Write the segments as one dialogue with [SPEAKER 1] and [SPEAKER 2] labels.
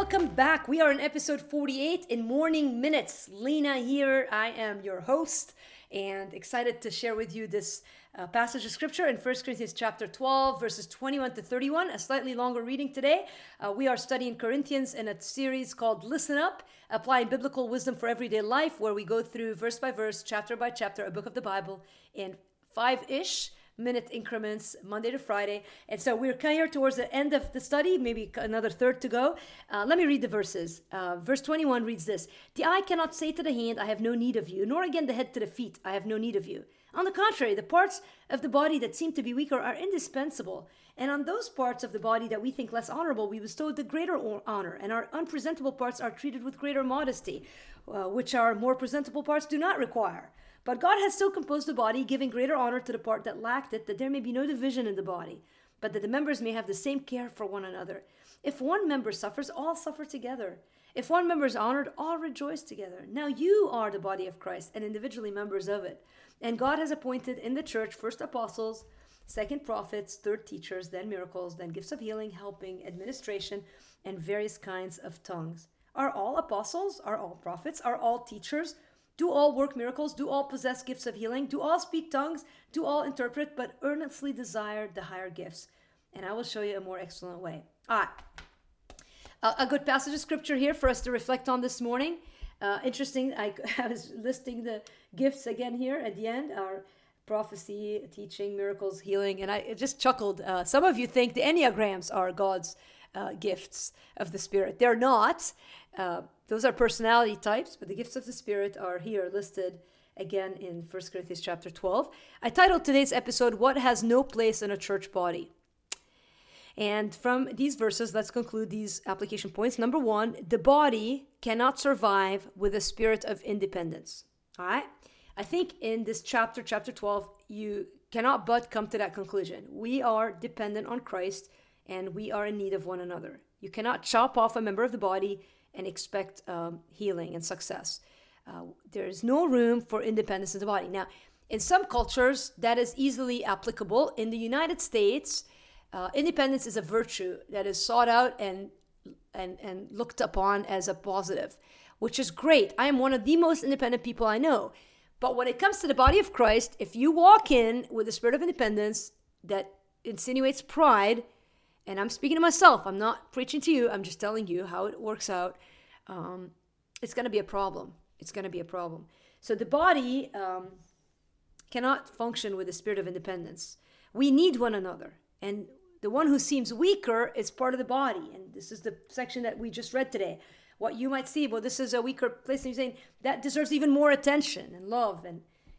[SPEAKER 1] welcome back. We are in episode 48 in Morning Minutes. Lena here. I am your host and excited to share with you this passage of scripture in 1 Corinthians chapter 12, verses 21 to 31, a slightly longer reading today. We are studying Corinthians in a series called Listen Up, Applying Biblical Wisdom for Everyday Life, where we go through verse by verse, chapter by chapter, a book of the Bible in 5-ish minute increments, Monday to Friday. And so we're kind of here towards the end of the study, maybe another third to go. Let me read the verses. Verse 21 reads this: "The eye cannot say to the hand, I have no need of you, nor again the head to the feet, I have no need of you. On the contrary, the parts of the body that seem to be weaker are indispensable. And on those parts of the body that we think less honorable, we bestow the greater honor, and our unpresentable parts are treated with greater modesty, which our more presentable parts do not require. But God has so composed the body, giving greater honor to the part that lacked it, that there may be no division in the body, but that the members may have the same care for one another. If one member suffers, all suffer together. If one member is honored, all rejoice together. Now you are the body of Christ, and individually members of it. And God has appointed in the church first apostles, second prophets, third teachers, then miracles, then gifts of healing, helping, administration, and various kinds of tongues. Are all apostles? Are all prophets? Are all teachers? Do all work miracles? Do all possess gifts of healing? Do all speak tongues? Do all interpret? But earnestly desire the higher gifts, and I will show you a more excellent way." All right. A good passage of scripture here for us to reflect on this morning. Interesting, I was listing the gifts again here at the end, our prophecy, teaching, miracles, healing, and I just chuckled. Some of you think the Enneagrams are God's gifts of the Spirit. They're not. Those are personality types, but the gifts of the Spirit are here listed again in 1 Corinthians chapter 12. I titled today's episode, "What Has No Place in a Church Body?" And from these verses, let's conclude these application points. Number one, the body cannot survive with a spirit of independence. All right? I think in this chapter 12, you cannot but come to that conclusion. We are dependent on Christ, and we are in need of one another. You cannot chop off a member of the body and expect healing and success. There is no room for independence in the body. Now, in some cultures, that is easily applicable. In the United States, independence is a virtue that is sought out and looked upon as a positive, which is great. I am one of the most independent people I know. But when it comes to the body of Christ, if you walk in with a spirit of independence that insinuates pride, and I'm speaking to myself, I'm not preaching to you, I'm just telling you how it works out, it's going to be a problem. It's going to be a problem. So the body cannot function with a spirit of independence. We need one another. And the one who seems weaker is part of the body. And this is the section that we just read today. What you might see, well, this is a weaker place, and you're saying that deserves even more attention and love, and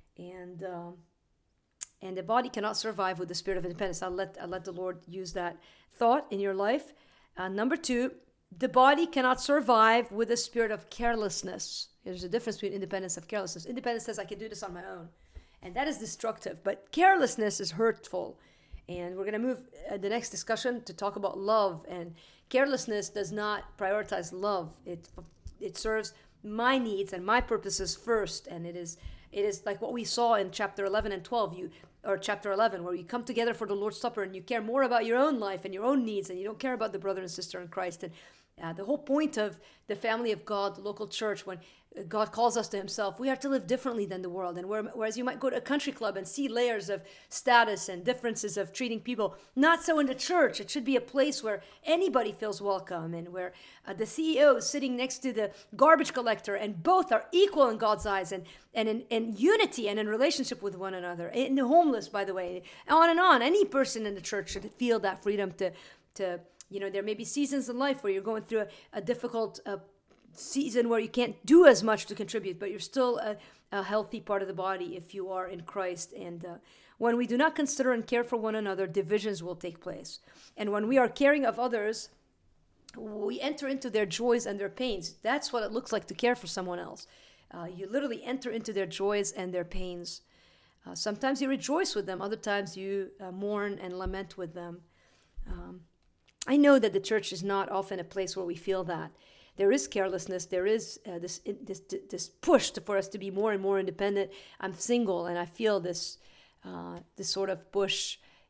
[SPEAKER 1] the body cannot survive with the spirit of independence. I'll let the Lord use that thought in your life. Number two, the body cannot survive with a spirit of carelessness. There's a difference between independence and carelessness. Independence says I can do this on my own, and that is destructive. But carelessness is hurtful. And we're going to move the next discussion to talk about love. And carelessness does not prioritize love. It serves my needs and my purposes first. And it is like what we saw in chapter 11 and 12, or chapter 11, where you come together for the Lord's Supper and you care more about your own life and your own needs, and you don't care about the brother and sister in Christ. And the whole point of the family of God, the local church, when God calls us to himself, we have to live differently than the world. And whereas you might go to a country club and see layers of status and differences of treating people, not so in the church. It should be a place where anybody feels welcome, and where the CEO is sitting next to the garbage collector, and both are equal in God's eyes, and in unity and in relationship with one another. And the homeless, by the way, on and on. Any person in the church should feel that freedom to there may be seasons in life where you're going through a difficult season where you can't do as much to contribute, but you're still a healthy part of the body if you are in Christ. And when we do not consider and care for one another, divisions will take place. And when we are caring of others, we enter into their joys and their pains. That's what it looks like to care for someone else. You literally enter into their joys and their pains. Sometimes you rejoice with them. Other times you mourn and lament with them. I know that the church is not often a place where we feel that. There is carelessness. There is this push for us to be more and more independent. I'm single, and I feel this sort of push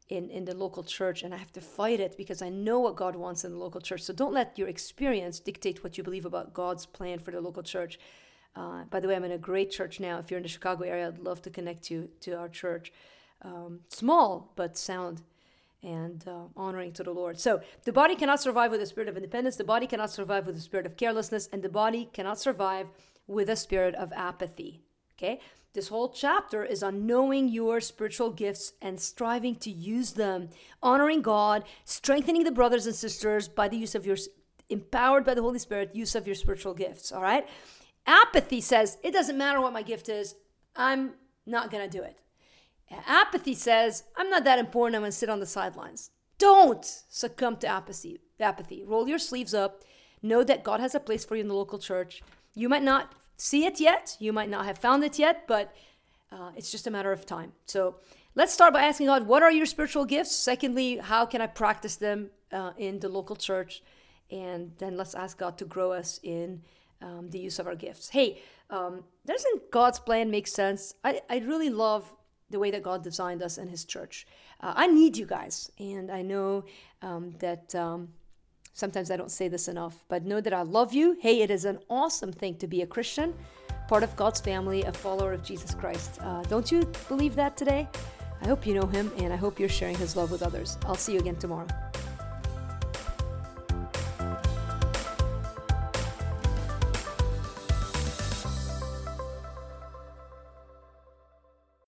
[SPEAKER 1] in the local church, and I have to fight it because I know what God wants in the local church. So don't let your experience dictate what you believe about God's plan for the local church. By the way, I'm in a great church now. If you're in the Chicago area, I'd love to connect you to our church. Small, but sound and honoring to the Lord. So the body cannot survive with a spirit of independence. The body cannot survive with a spirit of carelessness. And the body cannot survive with a spirit of apathy. Okay? This whole chapter is on knowing your spiritual gifts and striving to use them, honoring God, strengthening the brothers and sisters by the use of your, empowered by the Holy Spirit, use of your spiritual gifts, all right? Apathy says, it doesn't matter what my gift is, I'm not going to do it. Apathy says, I'm not that important, I'm going to sit on the sidelines. Don't succumb to apathy. Roll your sleeves up. Know that God has a place for you in the local church. You might not see it yet. You might not have found it yet, but it's just a matter of time. So let's start by asking God, what are your spiritual gifts? Secondly, how can I practice them in the local church? And then let's ask God to grow us in the use of our gifts. Hey, doesn't God's plan make sense? I really love the way that God designed us and his church. I need you guys. And I know that sometimes I don't say this enough, but know that I love you. Hey, it is an awesome thing to be a Christian, part of God's family, a follower of Jesus Christ. Don't you believe that today? I hope you know him, and I hope you're sharing his love with others. I'll see you again tomorrow.